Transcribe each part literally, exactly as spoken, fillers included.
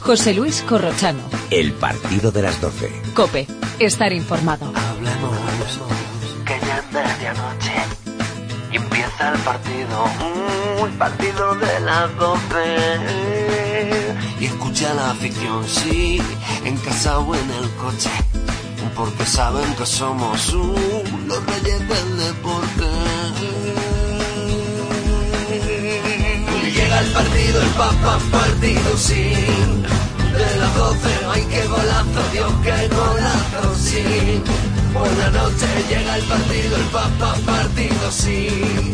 José Luis Corrochano. El partido de las doce. COPE. Estar informado. Hablemos, que ya es medianoche y empieza el partido, uh, el partido de las doce. Y escucha la afición, sí, en casa o en el coche, porque saben que somos uh, los reyes del deporte. Llega el partido, el papá partido, sí. De las doce, ay qué golazo, Dios qué golazo, sí. Por la noche llega el partido, el papá partido, sí.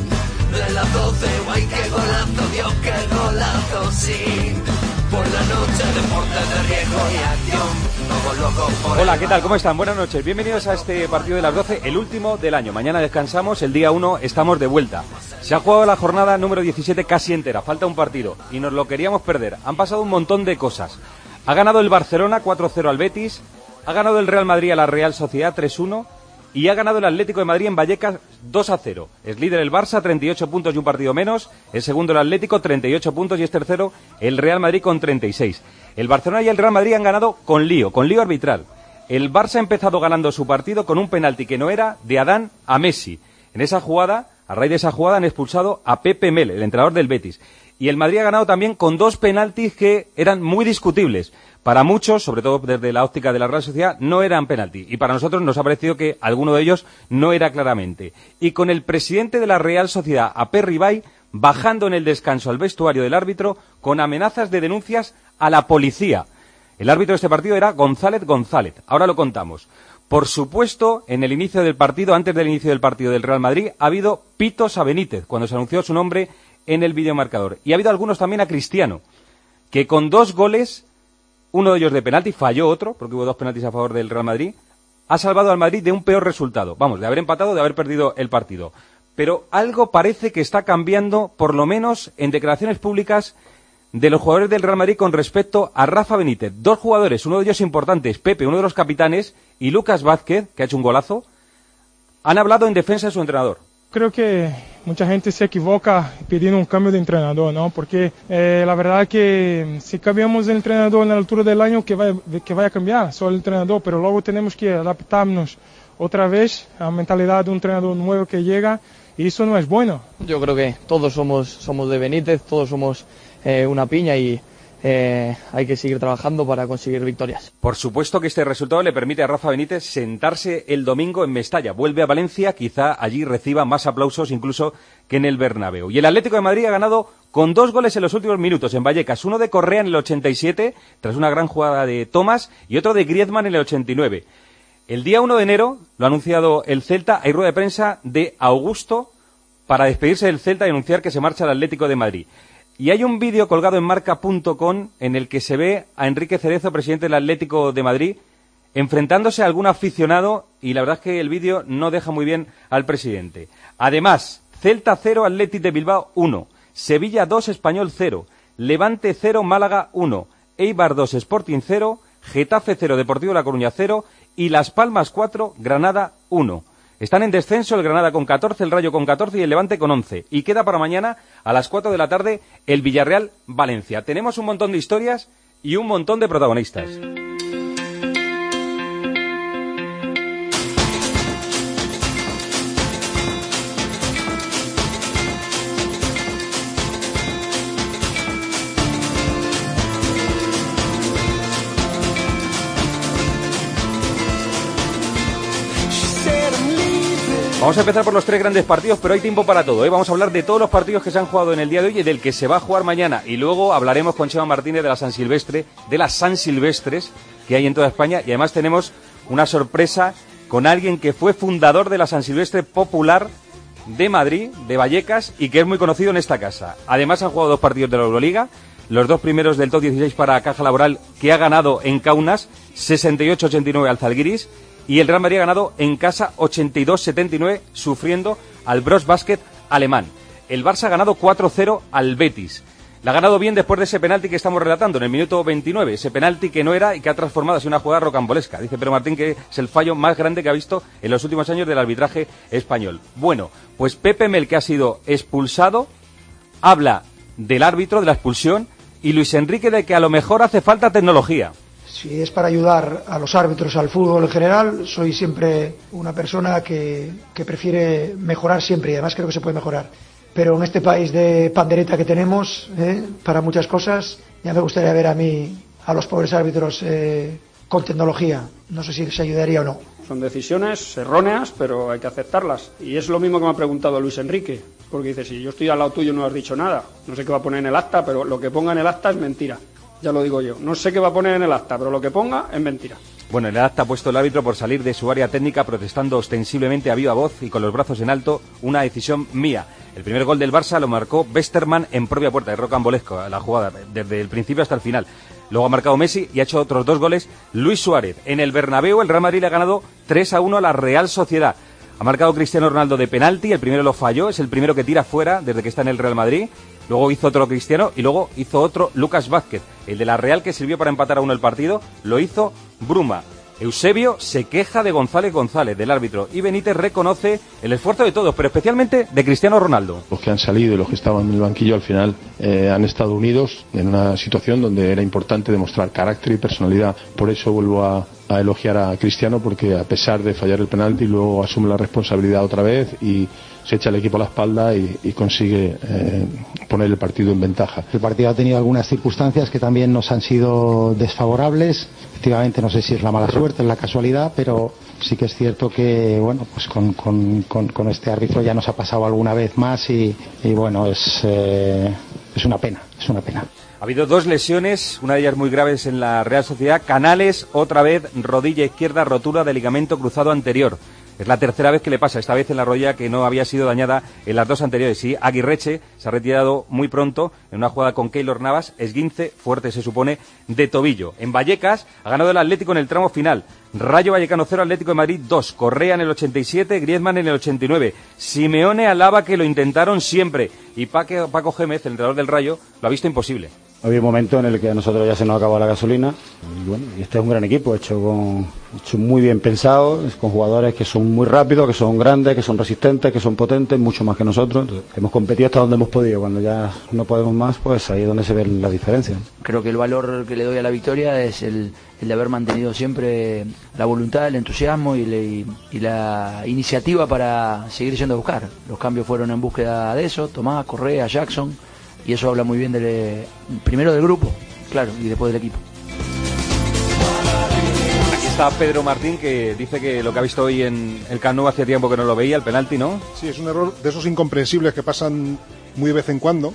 De las doce, ay qué golazo, Dios qué golazo, sí. Por la noche, deportes de riesgo y acción. Hola, ¿qué tal? ¿Cómo están? Buenas noches. Bienvenidos a este partido de las doce, el último del año. Mañana descansamos, el día uno estamos de vuelta. Se ha jugado la jornada número diecisiete casi entera, falta un partido y nos lo queríamos perder. Han pasado un montón de cosas. Ha ganado el Barcelona cuatro cero al Betis, ha ganado el Real Madrid a la Real Sociedad tres uno y ha ganado el Atlético de Madrid en Vallecas dos a cero. Es líder el Barça, treinta y ocho puntos y un partido menos. El segundo el Atlético, treinta y ocho puntos, y es tercero el Real Madrid con treinta y seis. El Barcelona y el Real Madrid han ganado con lío, con lío arbitral. El Barça ha empezado ganando su partido con un penalti que no era de Adán a Messi. En esa jugada, a raíz de esa jugada, han expulsado a Pepe Mel, el entrenador del Betis. Y el Madrid ha ganado también con dos penaltis que eran muy discutibles. Para muchos, sobre todo desde la óptica de la Real Sociedad, no eran penalti. Y para nosotros nos ha parecido que alguno de ellos no era claramente. Y con el presidente de la Real Sociedad, Aperribay, bajando en el descanso al vestuario del árbitro con amenazas de denuncias a la policía. El árbitro de este partido era González González. Ahora lo contamos. Por supuesto, en el inicio del partido, antes del inicio del partido del Real Madrid, ha habido pitos a Benítez, cuando se anunció su nombre en el videomarcador. Y ha habido algunos también a Cristiano, que con dos goles, uno de ellos de penalti, falló otro, porque hubo dos penaltis a favor del Real Madrid, ha salvado al Madrid de un peor resultado. Vamos, de haber empatado, de haber perdido el partido. Pero algo parece que está cambiando, por lo menos en declaraciones públicas de los jugadores del Real Madrid con respecto a Rafa Benítez. Dos jugadores, uno de ellos importantes, Pepe, uno de los capitanes, y Lucas Vázquez, que ha hecho un golazo, han hablado en defensa de su entrenador. Creo que mucha gente se equivoca pidiendo un cambio de entrenador, ¿no? Porque eh, la verdad es que si cambiamos de entrenador en la altura del año, que vaya, que vaya a cambiar solo el entrenador, pero luego tenemos que adaptarnos otra vez a la mentalidad de un entrenador nuevo que llega, y eso no es bueno. Yo creo que todos somos, somos de Benítez, todos somos eh, una piña y eh, hay que seguir trabajando para conseguir victorias. Por supuesto que este resultado le permite a Rafa Benítez sentarse el domingo en Mestalla. Vuelve a Valencia, quizá allí reciba más aplausos incluso que en el Bernabéu. Y el Atlético de Madrid ha ganado con dos goles en los últimos minutos en Vallecas. Uno de Correa en el ochenta y siete, tras una gran jugada de Thomas, y otro de Griezmann en el ochenta y nueve. El día uno de enero, lo ha anunciado el Celta, hay rueda de prensa de Augusto para despedirse del Celta y anunciar que se marcha al Atlético de Madrid. Y hay un vídeo colgado en marca punto com en el que se ve a Enrique Cerezo, presidente del Atlético de Madrid, enfrentándose a algún aficionado, y la verdad es que el vídeo no deja muy bien al presidente. Además, Celta cero, Athletic de Bilbao uno, Sevilla dos, Español cero, Levante cero, Málaga uno, Eibar dos, Sporting cero, Getafe cero, Deportivo La Coruña cero y Las Palmas cuatro, Granada uno. Están en descenso el Granada con catorce, el Rayo con catorce y el Levante con once. Y queda para mañana a las cuatro de la tarde el Villarreal-Valencia. Tenemos un montón de historias y un montón de protagonistas. Vamos a empezar por los tres grandes partidos, pero hay tiempo para todo, ¿eh? Vamos a hablar de todos los partidos que se han jugado en el día de hoy y del que se va a jugar mañana. Y luego hablaremos con Chema Martínez de la San Silvestre, de las San Silvestres que hay en toda España. Y además tenemos una sorpresa con alguien que fue fundador de la San Silvestre Popular de Madrid, de Vallecas, y que es muy conocido en esta casa. Además han jugado dos partidos de la Euroliga, los dos primeros del top dieciséis para Caja Laboral, que ha ganado en Kaunas sesenta y ocho a ochenta y nueve al Zalgiris. Y el Real Madrid ha ganado en casa ochenta y dos a setenta y nueve, sufriendo al Bros Basket alemán. El Barça ha ganado cuatro cero al Betis. La ha ganado bien después de ese penalti que estamos relatando, en el minuto veintinueve. Ese penalti que no era y que ha transformado así una jugada rocambolesca. Dice Pedro Martín que es el fallo más grande que ha visto en los últimos años del arbitraje español. Bueno, pues Pepe Mel, que ha sido expulsado, habla del árbitro, de la expulsión, y Luis Enrique de que a lo mejor hace falta tecnología. Si es para ayudar a los árbitros, al fútbol en general, soy siempre una persona que, que prefiere mejorar siempre, y además creo que se puede mejorar. Pero en este país de pandereta que tenemos, eh, para muchas cosas, ya me gustaría ver a mí, a los pobres árbitros, eh, con tecnología. No sé si se ayudaría o no. Son decisiones erróneas, pero hay que aceptarlas. Y es lo mismo que me ha preguntado Luis Enrique, porque dice, si yo estoy al lado tuyo no has dicho nada. No sé qué va a poner en el acta, pero lo que ponga en el acta es mentira. Ya lo digo yo. No sé qué va a poner en el acta, pero lo que ponga es mentira. Bueno, en el acta ha puesto el árbitro por salir de su área técnica protestando ostensiblemente a viva voz y con los brazos en alto, una decisión mía. El primer gol del Barça lo marcó Westermann en propia puerta, es rocambolesco la jugada, desde el principio hasta el final. Luego ha marcado Messi y ha hecho otros dos goles Luis Suárez. En el Bernabéu el Real Madrid le ha ganado tres a uno a la Real Sociedad. Ha marcado Cristiano Ronaldo de penalti, el primero lo falló, es el primero que tira fuera desde que está en el Real Madrid. Luego hizo otro Cristiano y luego hizo otro Lucas Vázquez. El de la Real, que sirvió para empatar a uno el partido, lo hizo Bruma. Eusebio se queja de González González, del árbitro, y Benítez reconoce el esfuerzo de todos, pero especialmente de Cristiano Ronaldo. Los que han salido y los que estaban en el banquillo al final eh, han estado unidos en una situación donde era importante demostrar carácter y personalidad. Por eso vuelvo a, a elogiar a Cristiano, porque a pesar de fallar el penalti, luego asume la responsabilidad otra vez y se echa el equipo a la espalda y, y consigue eh, poner el partido en ventaja. El partido ha tenido algunas circunstancias que también nos han sido desfavorables. Efectivamente, no sé si es la mala suerte, es la casualidad, pero sí que es cierto que, bueno, pues con, con, con, con este árbitro ya nos ha pasado alguna vez más y, y bueno, es, eh, es una pena, es una pena. Ha habido dos lesiones, una de ellas muy graves en la Real Sociedad. Canales, otra vez, rodilla izquierda, rotura de ligamento cruzado anterior. Es la tercera vez que le pasa, esta vez en la rodilla que no había sido dañada en las dos anteriores. Sí, Aguirreche se ha retirado muy pronto en una jugada con Keylor Navas, esguince, fuerte se supone, de tobillo. En Vallecas ha ganado el Atlético en el tramo final. Rayo Vallecano cero, Atlético de Madrid dos. Correa en el ochenta y siete, Griezmann en el ochenta y nueve. Simeone alaba que lo intentaron siempre. Y Paco, Paco Gémez, el entrenador del Rayo, lo ha visto imposible. Había un momento en el que a nosotros ya se nos acabó la gasolina y bueno, y este es un gran equipo, hecho con hecho muy bien pensado, con jugadores que son muy rápidos, que son grandes, que son resistentes, que son potentes, mucho más que nosotros. Entonces, hemos competido hasta donde hemos podido, cuando ya no podemos más, pues ahí es donde se ve la diferencia. Creo que el valor que le doy a la victoria es el, el de haber mantenido siempre la voluntad, el entusiasmo y, le, y, y la iniciativa para seguir yendo a buscar. Los cambios fueron en búsqueda de eso, Tomás, Correa, Jackson. Y eso habla muy bien del, primero del grupo, claro, y después del equipo. Aquí está Pedro Martín, que dice que lo que ha visto hoy en el Camp Nou hacía tiempo que no lo veía, el penalti, ¿no? Sí, es un error de esos incomprensibles que pasan muy de vez en cuando,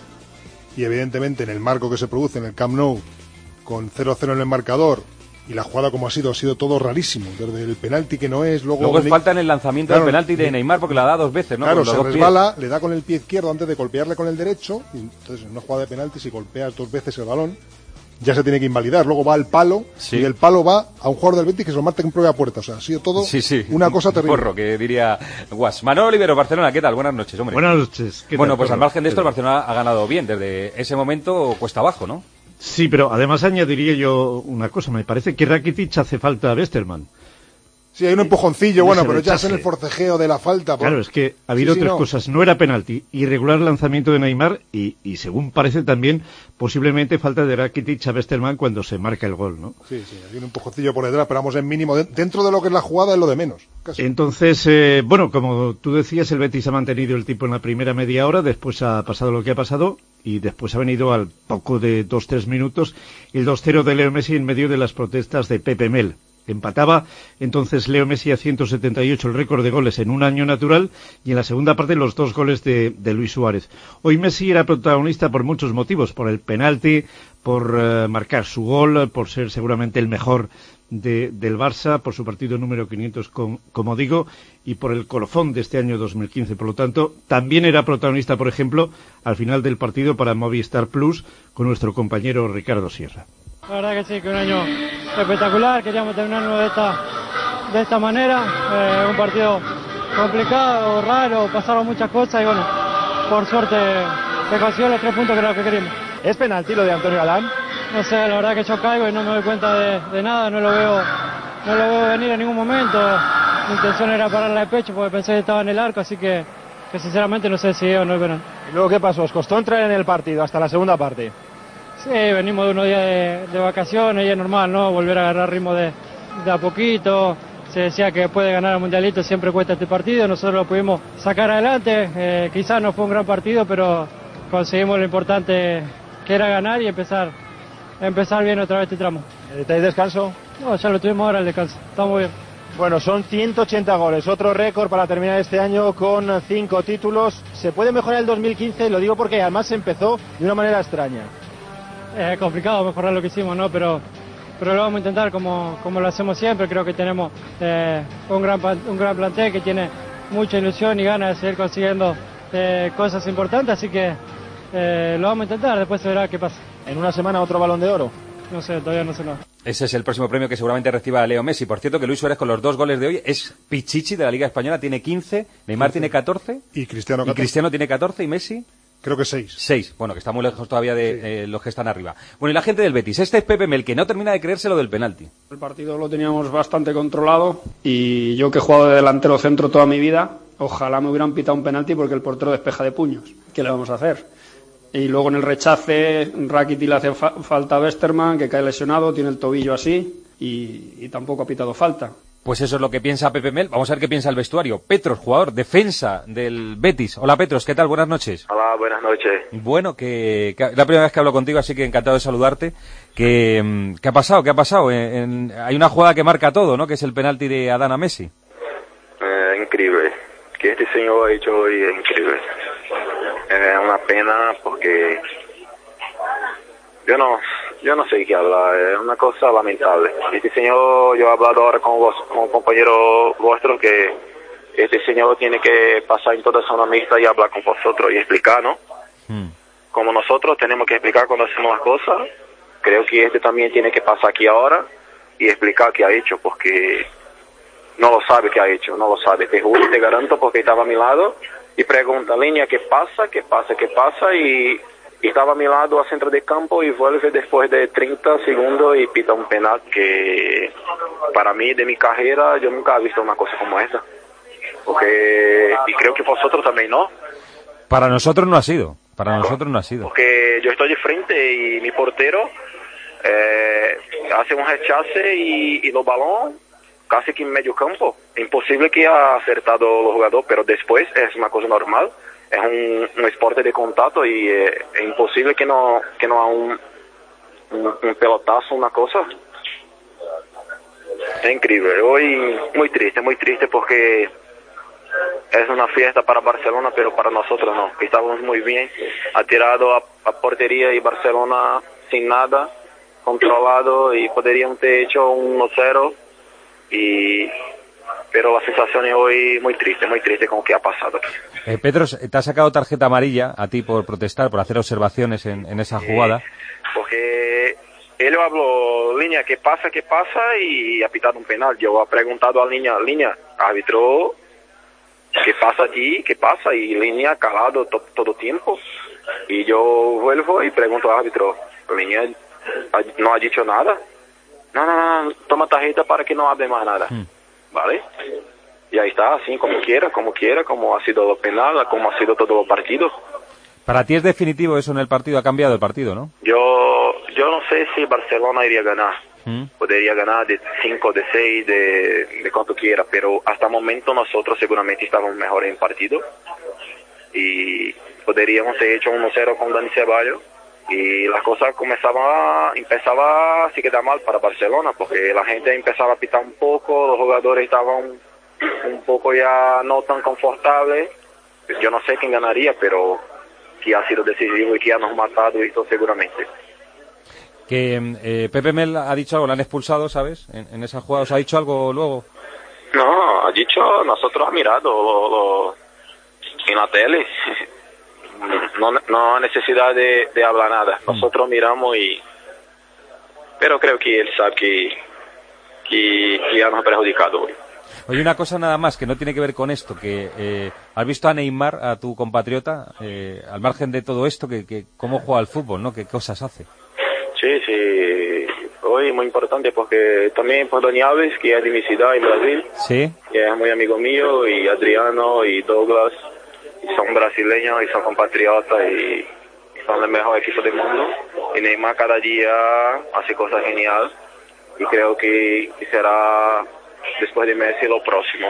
y evidentemente en el marco que se produce en el Camp Nou, con cero cero en el marcador, y la jugada como ha sido, ha sido todo rarísimo, desde el penalti que no es, luego... Luego es falta en el lanzamiento claro, del penalti de Neymar, porque la da dos veces, ¿no? Claro, se resbala, le da con el pie izquierdo antes de golpearle con el derecho, y entonces en una jugada de penalti, si golpeas dos veces el balón, ya se tiene que invalidar, luego va al palo, sí. Y el palo va a un jugador del Betis que se lo marca en propia puerta, o sea, ha sido todo sí, sí. una cosa terrible. Porro, que diría Guas. Manolo Olivero, Barcelona, ¿qué tal? Buenas noches, hombre. Buenas noches. ¿Qué bueno, tal, pues porro? Al margen de esto, el Barcelona ha ganado bien, desde ese momento cuesta abajo, ¿no? Sí, pero además añadiría yo una cosa. Me parece que Rakitic hace falta a Westermann. Sí, hay un empujoncillo, bueno, pero ya es en el forcejeo de la falta. Por... Claro, es que ha habido sí, sí, tres no. cosas. No era penalti, irregular lanzamiento de Neymar y, y según parece también, posiblemente falta de Rakitic a Westermann cuando se marca el gol, ¿no? Sí, sí, hay un empujoncillo por detrás, pero vamos en mínimo. Dentro de lo que es la jugada es lo de menos. Casi. Entonces, eh, bueno, como tú decías, el Betis ha mantenido el tipo en la primera media hora, después ha pasado lo que ha pasado y después ha venido al poco de dos tres minutos el dos cero de Leo Messi en medio de las protestas de Pepe Mel. Empataba entonces Leo Messi a ciento setenta y ocho el récord de goles en un año natural y en la segunda parte los dos goles de, de Luis Suárez. Hoy Messi era protagonista por muchos motivos, por el penalti, por uh, marcar su gol, por ser seguramente el mejor de, del Barça, por su partido número quinientos, con, como digo, y por el colofón de este año dos mil quince. Por lo tanto, también era protagonista, por ejemplo, al final del partido para Movistar Plus con nuestro compañero Ricardo Sierra. La verdad que sí, que un año espectacular, queríamos terminarlo de esta, de esta manera, eh, un partido complicado, raro, pasaron muchas cosas y bueno, por suerte se consiguió los tres puntos que era lo que queríamos. ¿Es penalti lo de Antonio Galán? No sé, la verdad que yo caigo y no me doy cuenta de, de nada, no lo veo no lo veo venir en ningún momento, mi intención era pararla de pecho porque pensé que estaba en el arco, así que, que sinceramente no sé si es o no es penal. ¿Y luego qué pasó? ¿Os costó entrar en el partido hasta la segunda parte? Sí, venimos de unos días de, de vacaciones y es normal, ¿no? Volver a agarrar ritmo de, de a poquito. Se decía que después de ganar el Mundialito siempre cuesta este partido, nosotros lo pudimos sacar adelante, eh, quizás no fue un gran partido, pero conseguimos lo importante que era ganar y empezar, empezar bien otra vez este tramo. ¿Tenéis descanso? No, ya lo tuvimos ahora el descanso, estamos bien. Bueno, son ciento ochenta goles, otro récord para terminar este año con cinco títulos. ¿Se puede mejorar el dos mil quince? Lo digo porque además empezó de una manera extraña. Es complicado mejorar lo que hicimos, ¿no? Pero... pero lo vamos a intentar como, como lo hacemos siempre. Creo que tenemos eh, un, gran, un gran plantel que tiene mucha ilusión y ganas de seguir consiguiendo eh, cosas importantes, así que eh, lo vamos a intentar, después se verá qué pasa. ¿En una semana otro Balón de Oro? No sé, todavía no sé nada. Ese es el próximo premio que seguramente reciba Leo Messi. Por cierto, que Luis Suárez con los dos goles de hoy es Pichichi de la Liga Española, tiene quince, Neymar quince. Tiene catorce y Cristiano catorce. Y Cristiano tiene catorce y Messi... Creo que seis. Seis. Bueno, que está muy lejos todavía de sí. eh, los que están arriba. Bueno, y la gente del Betis. Este es Pepe Mel, que no termina de creerse lo del penalti. El partido lo teníamos bastante controlado y yo que he jugado de delantero centro toda mi vida, ojalá me hubieran pitado un penalti porque el portero despeja de puños. ¿Qué le vamos a hacer? Y luego en el rechace, Rakitic le hace fa falta a Westerman, que cae lesionado, tiene el tobillo así y, y tampoco ha pitado falta. Pues eso es lo que piensa Pepe Mel. Vamos a ver qué piensa el vestuario. Petros, jugador, defensa del Betis. Hola Petros, ¿qué tal? Buenas noches. Hola, buenas noches. Bueno, que, que la primera vez que hablo contigo, así que encantado de saludarte. Que, ¿Qué ha pasado? ¿Qué ha pasado? En, en, hay una jugada que marca todo, ¿no? Que es el penalti de Adán a Messi. Eh, increíble. Que este señor ha hecho hoy es increíble. Es una pena porque yo no... Yo no sé qué hablar, es una cosa lamentable. Este señor, yo he hablado ahora con vos, con un compañero vuestro, que este señor tiene que pasar en toda zona mixta y hablar con vosotros y explicar, ¿no? Mm. Como nosotros tenemos que explicar cuando hacemos las cosas, creo que este también tiene que pasar aquí ahora y explicar qué ha hecho, porque no lo sabe qué ha hecho, no lo sabe. Te juro, te garanto, porque estaba a mi lado y pregunta, línea, ¿qué pasa? ¿Qué pasa? ¿Qué pasa? Y... Y estaba a mi lado a centro de campo y vuelve después de treinta segundos y pita un penal que para mí, de mi carrera, yo nunca he visto una cosa como esa. Porque, y creo que vosotros también, ¿no? Para nosotros no ha sido, para nosotros no ha sido. Porque yo estoy de frente y mi portero eh, hace un rechace y, y los balones casi que en medio campo. Imposible que haya acertado el jugador, pero después es una cosa normal. Es un, un esporte de contacto y eh, es imposible que no que no haya un, un, un pelotazo, una cosa. Es increíble. Hoy muy triste, muy triste porque es una fiesta para Barcelona, pero para nosotros no. Estábamos muy bien, ha tirado a, a portería y Barcelona sin nada, controlado y podrían ter hecho un uno cero y... Pero la sensación es hoy muy triste, muy triste con lo que ha pasado aquí. Eh, Petros, te ha sacado tarjeta amarilla a ti por protestar, por hacer observaciones en, en esa jugada. Sí, porque él habló, línea, ¿qué pasa, qué pasa? Y ha pitado un penal. Yo he preguntado a línea, línea, árbitro, ¿qué pasa aquí? ¿Qué pasa? Y línea calado to, todo el tiempo. Y yo vuelvo y pregunto al árbitro, línea, ¿no ha dicho nada? No, no, no, toma tarjeta para que no hable más nada. Hmm. ¿Vale? Y ahí está, así como quiera, como quiera, como ha sido lo penal, como ha sido todo el partido. Para ti es definitivo eso en el partido, ha cambiado el partido, ¿no? Yo yo no sé si Barcelona iría a ganar. ¿Mm? Podría ganar de cinco, de seis, de, de cuanto quiera, pero hasta el momento nosotros seguramente estábamos mejor en el partido. Y podríamos haber hecho uno cero con Dani Ceballos. Y las cosas comenzaban, empezaba a se quedar mal para Barcelona, porque la gente empezaba a pitar un poco, los jugadores estaban un, un poco ya no tan confortables. Yo no sé quién ganaría, pero que ha sido decisivo y que ha nos matado esto seguramente. Que eh, Pepe Mel ha dicho algo, le han expulsado, ¿sabes? En, en esa jugada, ¿os ha dicho algo luego? No, ha dicho, nosotros hemos mirado lo, lo, en la tele. No, no hay necesidad de, de hablar nada. Nosotros miramos y... Pero creo que él sabe que, que, que ya nos ha perjudicado hoy. Oye, una cosa nada más que no tiene que ver con esto, que eh, has visto a Neymar, a tu compatriota, eh, al margen de todo esto, que, que cómo juega al fútbol, ¿no? ¿Qué cosas hace? Sí, sí. Hoy es muy importante porque también por Dani Alves, que es de mi ciudad en Brasil, sí, que es muy amigo mío, y Adriano y Douglas, y son brasileños y son compatriotas y son el mejor equipo del mundo. y Neymar cada día hace cosas geniales y creo que, que será después de Messi lo próximo.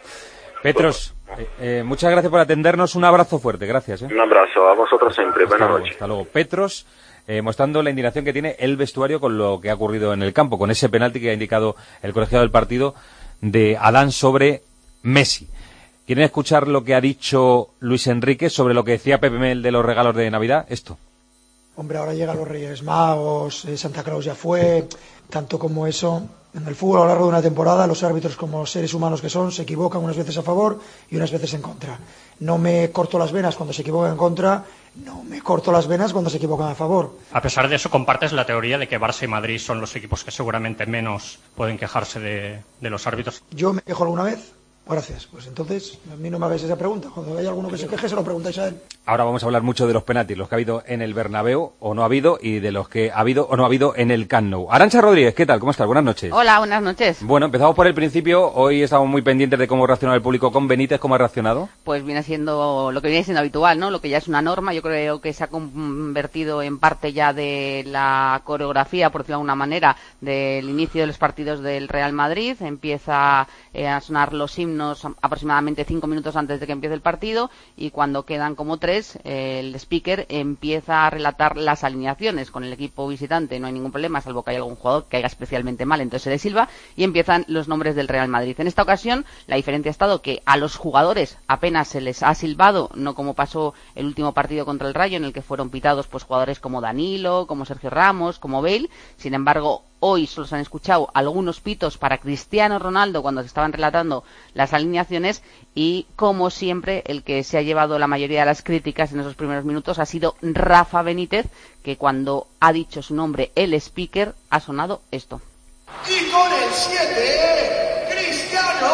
Petros, eh, eh, muchas gracias por atendernos, un abrazo fuerte, gracias. ¿eh? Un abrazo, a vosotros siempre, hasta buenas luego, noches. Hasta luego. Petros, eh, mostrando la indignación que tiene el vestuario con lo que ha ocurrido en el campo, con ese penalti que ha indicado el colegiado del partido de Adán sobre Messi. ¿Quieren escuchar lo que ha dicho Luis Enrique sobre lo que decía Pepe Mel de los regalos de Navidad? Esto. Hombre, ahora llegan los Reyes Magos, eh, Santa Claus ya fue, tanto como eso. En el fútbol a lo largo de una temporada los árbitros, como seres humanos que son, se equivocan unas veces a favor y unas veces en contra. No me corto las venas cuando se equivocan en contra, no me corto las venas cuando se equivocan a favor. A pesar de eso, compartes la teoría de que Barça y Madrid son los equipos que seguramente menos pueden quejarse de, de los árbitros. ¿Yo me quejo alguna vez? Gracias. Pues entonces, a mí no me hagáis esa pregunta. Cuando haya alguno que se queje, se lo preguntáis a él. Ahora vamos a hablar mucho de los penaltis, los que ha habido en el Bernabéu o no ha habido, y de los que ha habido o no ha habido en el Camp Nou. Arantxa Rodríguez, ¿qué tal? ¿Cómo estás? Buenas noches. Hola, buenas noches. Bueno, empezamos por el principio. Hoy estamos muy pendientes de cómo reacciona el público con Benítez. ¿Cómo ha reaccionado? Pues viene siendo lo que viene siendo habitual, ¿no? Lo que ya es una norma. Yo creo que se ha convertido en parte ya de la coreografía, por decirlo de alguna manera, del inicio de los partidos del Real Madrid. Empieza eh, a sonar los himnos aproximadamente cinco minutos antes de que empiece el partido, y cuando quedan como tres, eh, el speaker empieza a relatar las alineaciones. Con el equipo visitante no hay ningún problema, salvo que haya algún jugador que haya especialmente mal, entonces se le silba y empiezan los nombres del Real Madrid. En esta ocasión la diferencia ha estado que a los jugadores apenas se les ha silbado, no como pasó el último partido contra el Rayo, en el que fueron pitados pues jugadores como Danilo, como Sergio Ramos, como Bale. Sin embargo, hoy solo se han escuchado algunos pitos para Cristiano Ronaldo cuando se estaban relatando las alineaciones, y como siempre el que se ha llevado la mayoría de las críticas en esos primeros minutos ha sido Rafa Benítez, que cuando ha dicho su nombre el speaker ha sonado esto. Y con el siete, Cristiano.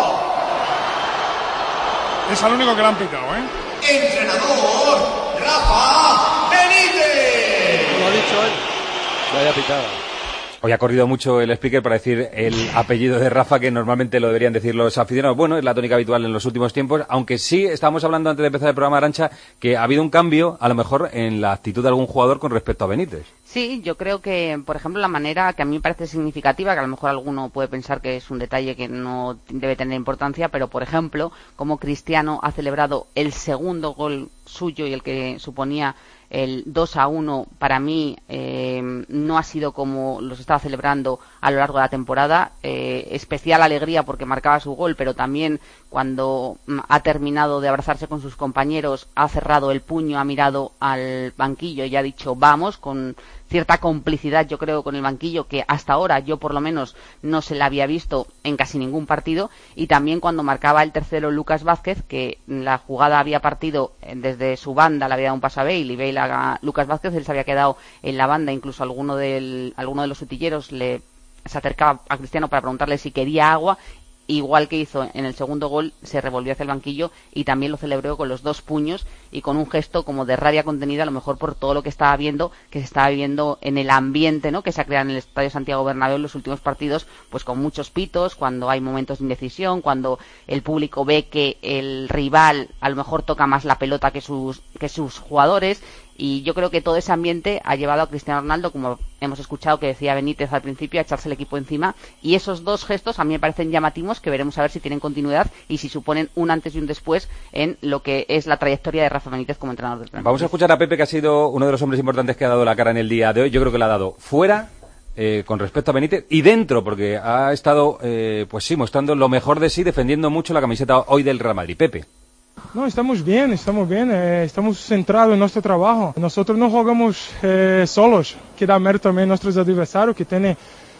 Es el único que le han pitado, ¿eh? Entrenador, Rafa Benítez. Como ha dicho él. Vaya pitada. Hoy ha corrido mucho el speaker para decir el apellido de Rafa, que normalmente lo deberían decir los aficionados. Bueno, es la tónica habitual en los últimos tiempos, aunque sí estábamos hablando antes de empezar el programa, Arantxa, que ha habido un cambio, a lo mejor, en la actitud de algún jugador con respecto a Benítez. Sí, yo creo que, por ejemplo, la manera que a mí me parece significativa, que a lo mejor alguno puede pensar que es un detalle que no debe tener importancia, pero, por ejemplo, como Cristiano ha celebrado el segundo gol suyo y el que suponía el dos a uno, para mí eh, no ha sido como los estaba celebrando a lo largo de la temporada. Eh, especial alegría porque marcaba su gol, pero también cuando ha terminado de abrazarse con sus compañeros ha cerrado el puño, ha mirado al banquillo y ha dicho vamos, con cierta complicidad, yo creo, con el banquillo, que hasta ahora yo por lo menos no se la había visto en casi ningún partido. Y también cuando marcaba el tercero Lucas Vázquez, que la jugada había partido desde su banda, le había dado un paso a Bale y Bale a Lucas Vázquez, él se había quedado en la banda, incluso alguno del, alguno de los utilleros le se acercaba a Cristiano para preguntarle si quería agua. Igual que hizo en el segundo gol, se revolvió hacia el banquillo y también lo celebró con los dos puños y con un gesto como de rabia contenida, a lo mejor por todo lo que estaba viendo, que se estaba viviendo en el ambiente, ¿no?, que se ha creado en el Estadio Santiago Bernabéu en los últimos partidos, pues con muchos pitos, cuando hay momentos de indecisión, cuando el público ve que el rival a lo mejor toca más la pelota que sus, que sus jugadores. Y yo creo que todo ese ambiente ha llevado a Cristiano Ronaldo, como hemos escuchado que decía Benítez al principio, a echarse el equipo encima. Y esos dos gestos a mí me parecen llamativos, que veremos a ver si tienen continuidad y si suponen un antes y un después en lo que es la trayectoria de Rafa Benítez como entrenador del Real Madrid. Vamos a escuchar a Pepe, que ha sido uno de los hombres importantes que ha dado la cara en el día de hoy. Yo creo que la ha dado fuera, eh, con respecto a Benítez, y dentro, porque ha estado, eh, pues sí, mostrando lo mejor de sí, defendiendo mucho la camiseta hoy del Real Madrid. Pepe. No, estamos bien, estamos bien, eh, estamos centrados en nuestro trabajo. Nosotros no jugamos eh, solos, que da mérito también a nuestros adversarios, que tienen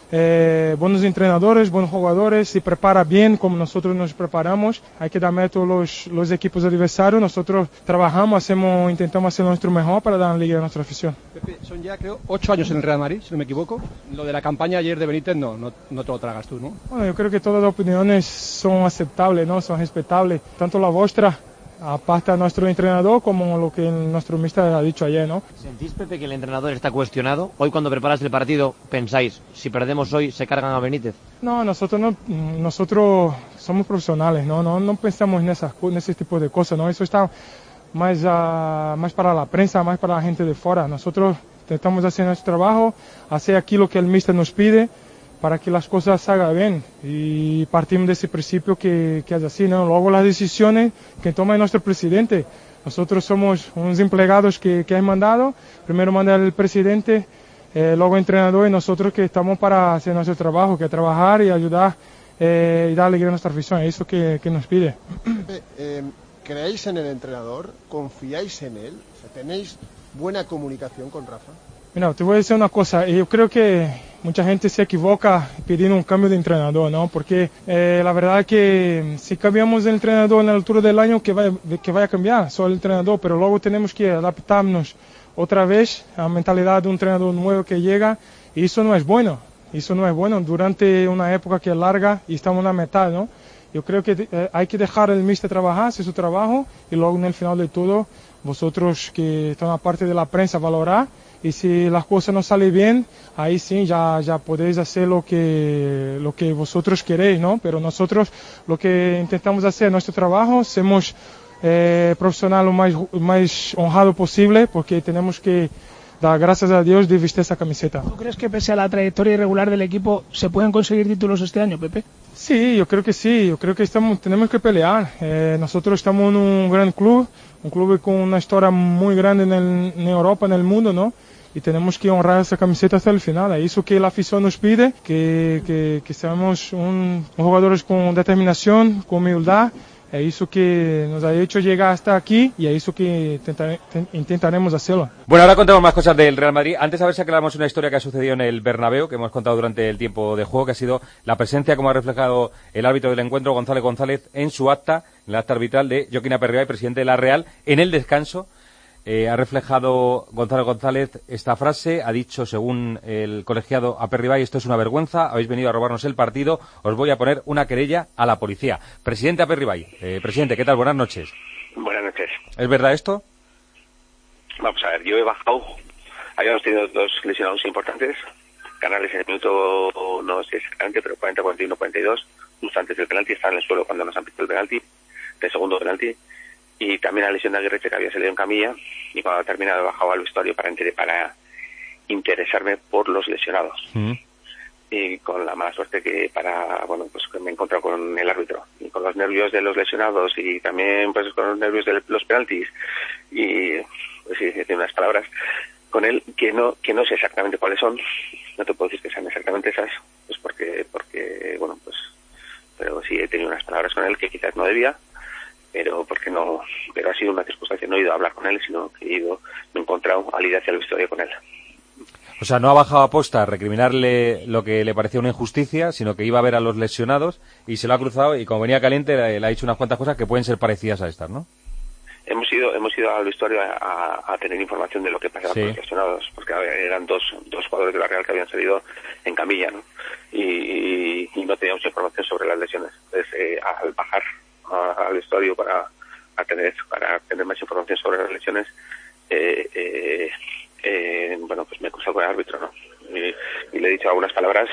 eh, buenos entrenadores, buenos jugadores, se prepara bien como nosotros nos preparamos. Hay que dar mérito a los, los equipos adversarios. Nosotros trabajamos, hacemos, intentamos hacer nuestro mejor para dar una liga a nuestra afición. Pepe, son ya creo ocho años en el Real Madrid, si no me equivoco. Lo de la campaña ayer de Benítez no, no, no te lo tragas tú, ¿no? Bueno, yo creo que todas las opiniones son aceptables, ¿no? Son respetables, tanto la vuestra, aparte a nuestro entrenador, como lo que nuestro míster ha dicho ayer, ¿no? ¿Sentís, Pepe, que el entrenador está cuestionado? Hoy, cuando preparas el partido, pensáis, si perdemos hoy, ¿se cargan a Benítez? No, nosotros no, nosotros somos profesionales, ¿no? No, no pensamos en, esas, en ese tipo de cosas, ¿no? Eso está más, uh, más para la prensa, más para la gente de fuera. Nosotros intentamos hacer nuestro trabajo, hacer aquí lo que el míster nos pide para que las cosas salgan bien, y partimos de ese principio que, que es así, ¿no? Luego las decisiones que toma nuestro presidente. Nosotros somos unos empleados que, que hay mandado, primero manda el presidente, eh, luego el entrenador, y nosotros que estamos para hacer nuestro trabajo, que es trabajar y ayudar eh, y dar alegría a nuestra afición, es eso que, que nos pide. Eh, ¿Creéis en el entrenador? ¿Confiáis en él? O sea, ¿tenéis buena comunicación con Rafa? Mira, te voy a decir una cosa, yo creo que mucha gente se equivoca pidiendo un cambio de entrenador, ¿no? Porque eh, la verdad es que si cambiamos de entrenador en la altura del año, que vaya, que vaya a cambiar solo el entrenador, pero luego tenemos que adaptarnos otra vez a la mentalidad de un entrenador nuevo que llega, y eso no es bueno, eso no es bueno durante una época que es larga y estamos en la mitad, ¿no? Yo creo que eh, hay que dejar al míster trabajar, hacer su trabajo, y luego en el final de todo, vosotros que están aparte de la prensa, valorar. Y si las cosas no salen bien, ahí sí ya, ya podéis hacer lo que, lo que vosotros queréis, ¿no? Pero nosotros lo que intentamos hacer es nuestro trabajo, somos eh, profesionales lo más, más honrado posible, porque tenemos que dar gracias a Dios de vestir esa camiseta. ¿Tú crees que pese a la trayectoria irregular del equipo se pueden conseguir títulos este año, Pepe? Sí, yo creo que sí, yo creo que estamos, tenemos que pelear. Eh, nosotros estamos en un gran club, un club con una historia muy grande en, el, en Europa, en el mundo, ¿no? Y tenemos que honrar esa camiseta hasta el final. Es eso que la afición nos pide, que, que, que seamos un, jugadores con determinación, con humildad. Es eso que nos ha hecho llegar hasta aquí, y es eso que intentar, intentaremos hacerlo. Bueno, ahora contamos más cosas del Real Madrid. Antes, a ver si aclaramos una historia que ha sucedido en el Bernabéu, que hemos contado durante el tiempo de juego, que ha sido la presencia, como ha reflejado el árbitro del encuentro, González González, en su acta, en el acta arbitral de Joaquín Aperribay, presidente de la Real, en el descanso. Eh, ha reflejado Gonzalo González esta frase, ha dicho, según el colegiado Aperribay, esto es una vergüenza, habéis venido a robarnos el partido, os voy a poner una querella a la policía. Presidente Aperribay, eh, presidente, ¿qué tal? Buenas noches. Buenas noches. ¿Es verdad esto? Vamos a ver, yo he bajado, habíamos tenido dos lesionados importantes, Canales en el minuto, no sé exactamente, pero cuarenta, cuarenta y uno, cuarenta y dos, justo antes del penalti, estaba en el suelo cuando nos han pitado el penalti, el segundo penalti. Y también la lesión de Aguirre, que había salido en camilla, y cuando ha terminado he bajado al vestuario para, para interesarme por los lesionados. Mm. Y con la mala suerte que para, bueno, pues que me he encontrado con el árbitro, y con los nervios de los lesionados, y también pues con los nervios de los penaltis, y pues sí, decir unas palabras con él que no, que no sé exactamente cuáles son, no te puedo decir que sean exactamente esas, pues porque, porque, bueno, pues, pero sí he tenido unas palabras con él que quizás no debía, pero porque no, pero ha sido una circunstancia, no he ido a hablar con él, sino que he ido, me he encontrado al ir hacia el vestuario con él. O sea, no ha bajado a posta a recriminarle lo que le parecía una injusticia, sino que iba a ver a los lesionados y se lo ha cruzado, y como venía caliente le, le ha dicho unas cuantas cosas que pueden ser parecidas a estas, ¿no? Hemos ido, hemos ido al vestuario a, a, a tener información de lo que pasaba sí. con los lesionados, porque eran dos, dos jugadores de la Real que habían salido en camilla, ¿no? Y, y, y no teníamos información sobre las lesiones. Entonces, eh, al bajar al vestuario para a tener para tener más información sobre las lesiones, eh, eh, eh, bueno, pues me he cruzado con el árbitro, ¿no? Y, y le he dicho algunas palabras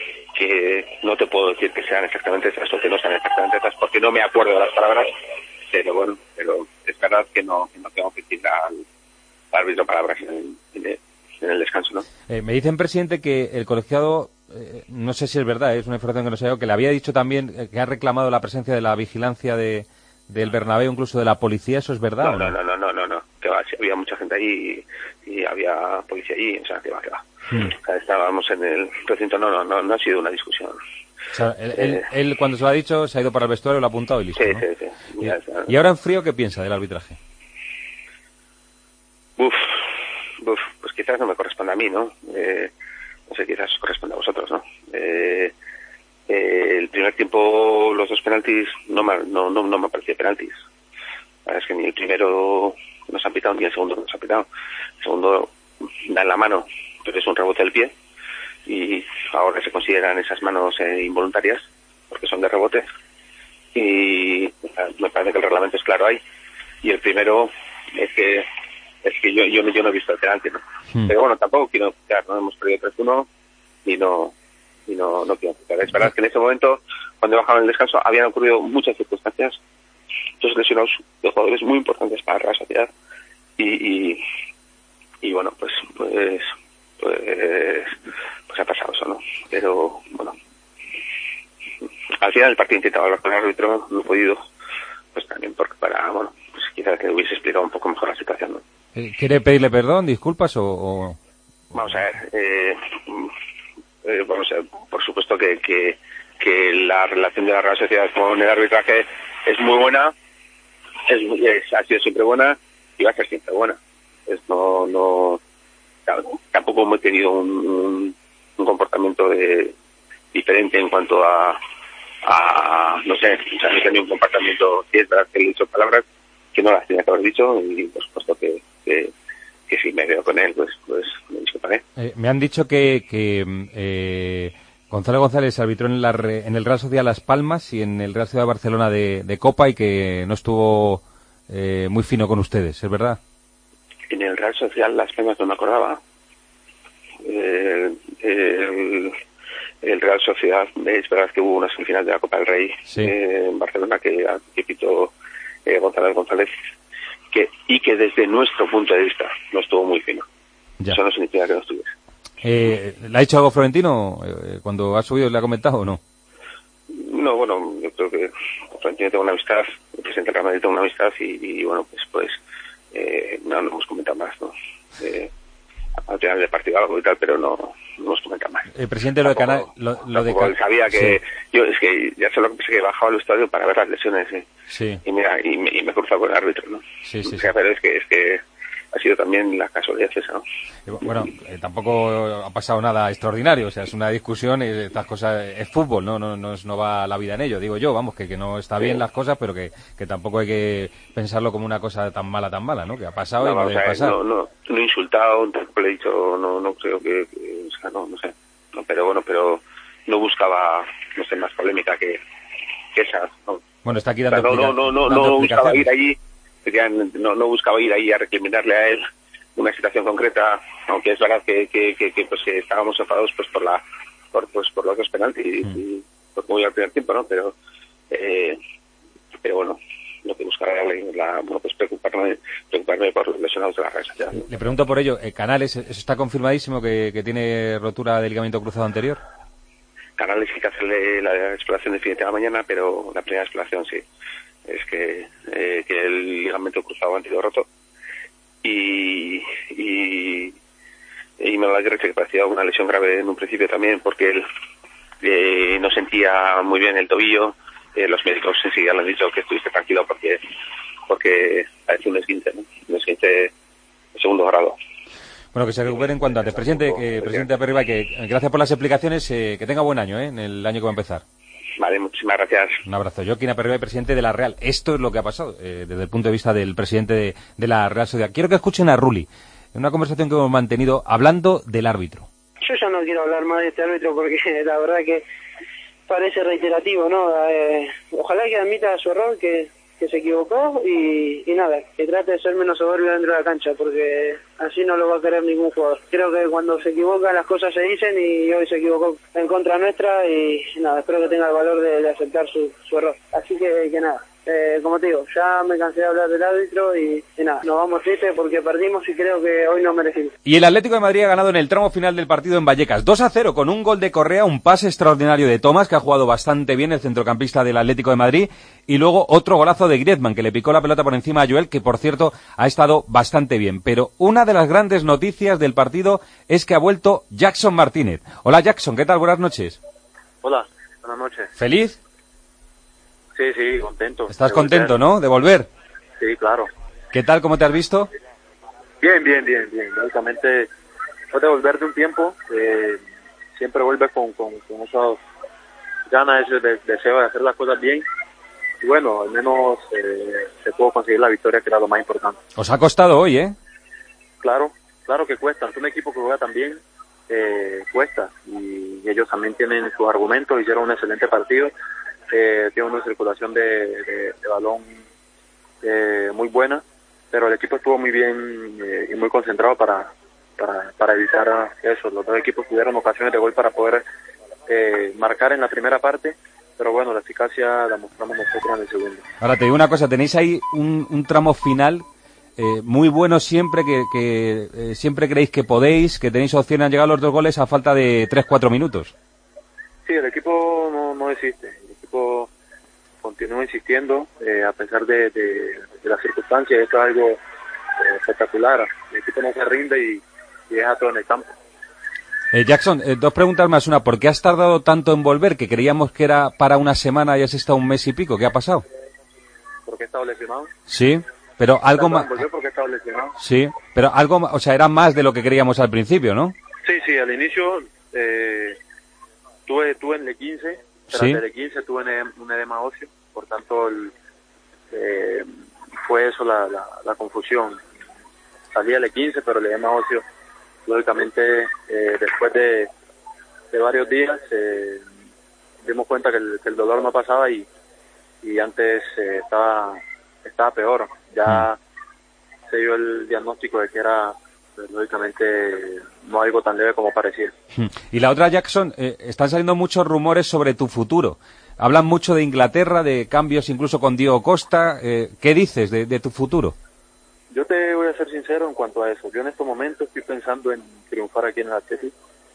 que no te puedo decir que sean exactamente esas o que no sean exactamente esas, porque no me acuerdo de las palabras, pero bueno, pero es verdad que no, que no tengo que decir al, al árbitro palabras en, en, en el descanso, ¿no? Eh, me dicen, presidente, que el colegiado, eh, no sé si es verdad, es una información que no sé yo, que le había dicho también eh, que ha reclamado la presencia de la vigilancia de del Bernabéu, incluso de la policía. ¿Eso es verdad? No, no, no, no, no, no, no, que va, sí, había mucha gente ahí y, y había policía allí, o sea, que va, que va. Hmm. O sea, estábamos en el recinto, no, no, no, no ha sido una discusión. O sea, él, eh, él, él cuando se lo ha dicho se ha ido para el vestuario, lo ha apuntado y listo, sí, ¿no? Sí, sí, y, ya, y ahora en frío, ¿qué piensa del arbitraje? Uf, uf, pues quizás no me corresponde a mí, ¿no? Eh, no sé, quizás os corresponde a vosotros, ¿no? Eh, eh, el primer tiempo, los dos penaltis, no me, no, no, no me parecía penaltis. Es que ni el primero nos han pitado, ni el segundo nos han pitado. El segundo da en la mano, pero es un rebote del pie, y ahora se consideran esas manos eh, involuntarias, porque son de rebote, y me parece que el reglamento es claro ahí. Y el primero es que es que yo yo, yo no he visto el penalti, ¿no? Hmm. Pero bueno, tampoco quiero quitar, ¿no? Hemos perdido tres uno y no y no, no quiero quitar. Es verdad que en ese momento, cuando he bajado en el descanso, habían ocurrido muchas circunstancias dos lesionados de jugadores muy importantes para la Real Sociedad y, y, y bueno, pues, pues, pues, pues ha pasado eso, ¿no? Pero, bueno, al final del partido intentaba hablar con el árbitro, no he podido, pues también porque para, bueno, pues quizás que hubiese explicado un poco mejor la situación, ¿no? ¿Quiere pedirle perdón, disculpas o...? o... Vamos a ver, eh, eh, vamos a ver, por supuesto que, que, que la relación de la Real Sociedad con el arbitraje es muy buena, es, es ha sido siempre buena y va a ser siempre buena. Es no, no, tampoco hemos tenido un, un, un comportamiento de, diferente en cuanto a, a no sé, o sea, he tenido un comportamiento, si es verdad que he dicho palabras que no las tenía que haber dicho y por supuesto que, que que si me veo con él, pues pues me disculparé. Eh, me han dicho que, que eh, Gonzalo González arbitró en, la, en el Real Sociedad Las Palmas y en el Real Sociedad Barcelona de, de Copa y que no estuvo eh, muy fino con ustedes, ¿es verdad? En el Real Sociedad Las Palmas no me acordaba. Eh, el, el Real Sociedad, es verdad que hubo una semifinal de la Copa del Rey sí. eh, en Barcelona que, que pitó eh, Gonzalo González. Que, y que desde nuestro punto de vista no estuvo muy fino. Ya. Eso no significa que no estuviese. Eh, ¿Le ha dicho algo Florentino eh, cuando ha subido? ¿Le ha comentado o no? No, bueno, yo creo que Florentino tengo una amistad, el presidente del Real Madrid tengo una amistad y, y bueno, pues pues eh, no, no hemos comentado más, ¿no? Eh, al final del partido algo y tal, pero no, no hemos comentado más. El presidente lo de Canal... Lo, lo de Can... sabía que... Sí. Yo es que ya sé lo que pensé, que bajaba al estadio para ver las lesiones, ¿eh? Sí. Y mira, y me, y me he cruzado con el árbitro, ¿no? Sí, sí, o sea, sí. Pero es que, es que ha sido también la casualidad esa, ¿no? Bueno, eh, tampoco ha pasado nada extraordinario, o sea, es una discusión y estas cosas, es fútbol, ¿no? No, no, no va la vida en ello, digo yo, vamos, que, que no está bien sí. las cosas, pero que, que tampoco hay que pensarlo como una cosa tan mala, tan mala, ¿no? Que ha pasado no, y no debe sea, pasar. No, no, no he insultado, tampoco le he dicho, no, no creo que, que, o sea, no, no sé, no, pero bueno, pero no buscaba, no sé, más polémica que, que esa, ¿no? Bueno, está aquí dando o sea, no, no, no, no, no buscaba ir allí, no, no buscaba ir ahí a recriminarle a él una situación concreta, aunque es verdad que, que, que, que pues que estábamos enfadados pues por la por pues por los dos penaltis y, mm. y por cómo iba el primer tiempo, ¿no? Pero eh, pero bueno, lo que buscaba era la, bueno, pues preocuparme preocuparme por los lesionados de la Real Sociedad. Le pregunto por ello, eh, Canales, ¿eso está confirmadísimo que, que tiene rotura de ligamento cruzado anterior? Canales hay que hacerle la exploración definitiva mañana, pero la primera exploración sí, es que eh, que el ligamento cruzado anterior roto. Y, y, y me lo ha que parecía una lesión grave en un principio también, porque él eh, no sentía muy bien el tobillo. Eh, los médicos enseguida le han dicho que estuviste tranquilo porque porque parece un esguince, ¿no? Un esguince de segundo grado. Bueno, que se recuperen cuanto antes. Presidente, eh, presidente Aperriba, que gracias por las explicaciones, eh, que tenga buen año, ¿eh? En el año que va a empezar. Vale, muchísimas gracias. Un abrazo. Joaquín Aperriba, presidente de la Real. Esto es lo que ha pasado eh, desde el punto de vista del presidente de, de la Real Sociedad. Quiero que escuchen a Rulli, en una conversación que hemos mantenido hablando del árbitro. Yo ya no quiero hablar más de este árbitro porque la verdad que parece reiterativo, ¿no? Eh, ojalá que admita su error, que, que se equivocó y, y nada, que trate de ser menos soberbio dentro de la cancha, porque así no lo va a querer ningún jugador. Creo que cuando se equivoca las cosas se dicen y hoy se equivocó en contra nuestra y nada, espero que tenga el valor de, de aceptar su, su error. Así que, que nada. Eh, como te digo, ya me cansé de hablar del árbitro y, y nada, nos vamos tristes porque perdimos y creo que hoy no merecimos. Y el Atlético de Madrid ha ganado en el tramo final del partido en Vallecas, dos a cero, con un gol de Correa, un pase extraordinario de Tomás, que ha jugado bastante bien, el centrocampista del Atlético de Madrid, y luego otro golazo de Griezmann, que le picó la pelota por encima a Joel, que por cierto ha estado bastante bien. Pero una de las grandes noticias del partido es que ha vuelto Jackson Martínez. Hola Jackson, ¿qué tal? Buenas noches. Hola, buenas noches. ¿Feliz? Sí, sí, contento. Estás contento, ¿no? De volver. Sí, claro. ¿Qué tal? ¿Cómo te has visto? Bien, bien, bien, bien. Lógicamente, después de volver de un tiempo, eh, siempre vuelves con, con, con esas ganas, ese de, deseo de hacer las cosas bien. Y bueno, al menos eh, se pudo conseguir la victoria, que era lo más importante. Os ha costado hoy, ¿eh? Claro, claro que cuesta. Es un equipo que juega también, eh, cuesta. Y ellos también tienen sus argumentos, hicieron un excelente partido. Eh, tiene una circulación de, de, de balón eh, muy buena, pero el equipo estuvo muy bien eh, y muy concentrado para, para, para evitar eso. Los dos equipos tuvieron ocasiones de gol para poder eh, marcar en la primera parte pero bueno, la eficacia la mostramos nosotros en el segundo. Ahora te digo una cosa, tenéis ahí un, un tramo final eh, muy bueno siempre, que, que eh, siempre creéis que podéis, que tenéis opción a llegar a los dos goles a falta de tres cuatro minutos. Sí, el equipo no, no desiste, el equipo continúa insistiendo eh, a pesar de, de, de las circunstancias. Esto es algo eh, espectacular, el equipo no se rinde y, y deja todo en el campo. Eh, Jackson, eh, dos preguntas más. Una, ¿por qué has tardado tanto en volver? Que creíamos que era para una semana y has estado un mes y pico. ¿Qué ha pasado? ¿Porque he estado lesionado? Sí, pero algo más... Volver porque he estado lesionado. Sí, pero algo más, o sea, era más de lo que creíamos al principio, ¿no? Sí, sí, al inicio eh, tuve, tuve en el quince, tras Sí. el quince tuve un, un edema óseo, por tanto el, eh, fue eso la, la, la confusión. Salía el quince, pero el edema óseo, lógicamente, eh, después de, de varios días, eh, dimos cuenta que el, que el dolor no pasaba y, y antes eh, estaba, estaba peor. Ya mm. se dio el diagnóstico de que era, pues, lógicamente, no algo tan leve como parecía. Y la otra, Jackson, eh, están saliendo muchos rumores sobre tu futuro. Hablan mucho de Inglaterra, de cambios incluso con Diego Costa. Eh, ¿Qué dices de, de tu futuro? Yo te voy a ser sincero en cuanto a eso. Yo en estos momentos estoy pensando en triunfar aquí en el Atleti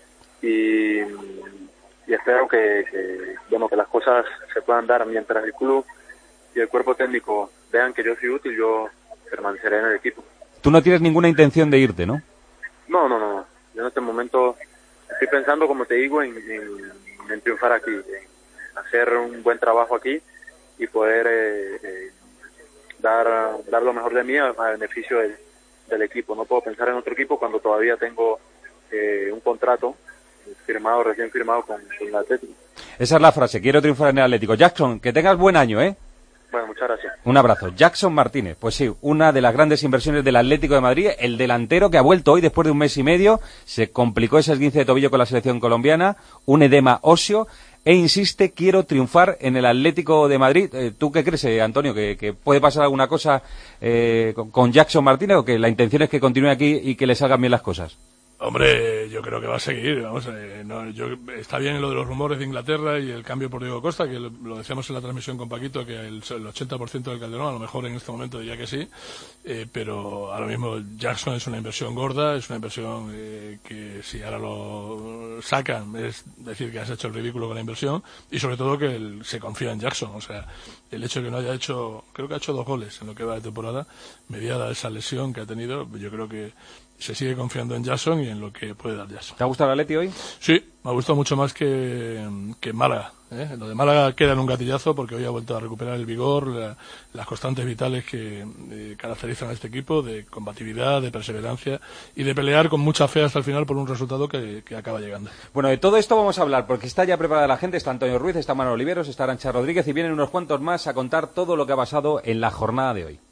y, y espero que, que, bueno, que las cosas se puedan dar mientras el club y el cuerpo técnico vean que yo soy útil. Yo permaneceré en el equipo. Tú no tienes ninguna intención de irte, ¿no? No, no, no. Yo en este momento estoy pensando, como te digo, en, en, en triunfar aquí, en hacer un buen trabajo aquí y poder eh, eh, dar dar lo mejor de mí a, a beneficio del, del equipo. No puedo pensar en otro equipo cuando todavía tengo eh, un contrato firmado, recién firmado con, con el Atlético. Esa es la frase, quiero triunfar en el Atlético. Jackson, que tengas buen año, ¿eh? Bueno, muchas gracias. Un abrazo. Jackson Martínez, pues sí, una de las grandes inversiones del Atlético de Madrid, el delantero que ha vuelto hoy después de un mes y medio, se complicó ese esguince de tobillo con la selección colombiana, un edema óseo, e insiste, quiero triunfar en el Atlético de Madrid. Eh, ¿Tú qué crees, eh, Antonio, que, que puede pasar alguna cosa eh, con, con Jackson Martínez, o que la intención es que continúe aquí y que le salgan bien las cosas? Hombre, yo creo que va a seguir. Vamos, eh, no, yo, está bien lo de los rumores de Inglaterra y el cambio por Diego Costa, que lo, lo decíamos en la transmisión con Paquito, que el, el ochenta por ciento del Calderón, a lo mejor en este momento diría que sí, eh, pero ahora mismo Jackson es una inversión gorda, es una inversión eh, que si ahora lo sacan es decir que has hecho el ridículo con la inversión, y sobre todo que el, se confía en Jackson. O sea, el hecho de que no haya hecho, creo que ha hecho dos goles en lo que va de temporada, mediada esa lesión que ha tenido, yo creo que se sigue confiando en Jackson y en lo que puede dar Jackson. ¿Te ha gustado el Atleti hoy? Sí, me ha gustado mucho más que, que Málaga. ¿eh? Lo de Málaga queda en un gatillazo porque hoy ha vuelto a recuperar el vigor, la, las constantes vitales que eh, caracterizan a este equipo, de combatividad, de perseverancia y de pelear con mucha fe hasta el final por un resultado que, que acaba llegando. Bueno, de todo esto vamos a hablar porque está ya preparada la gente. Está Antonio Ruiz, está Manuel Oliveros, está Arantxa Rodríguez y vienen unos cuantos más a contar todo lo que ha pasado en la jornada de hoy.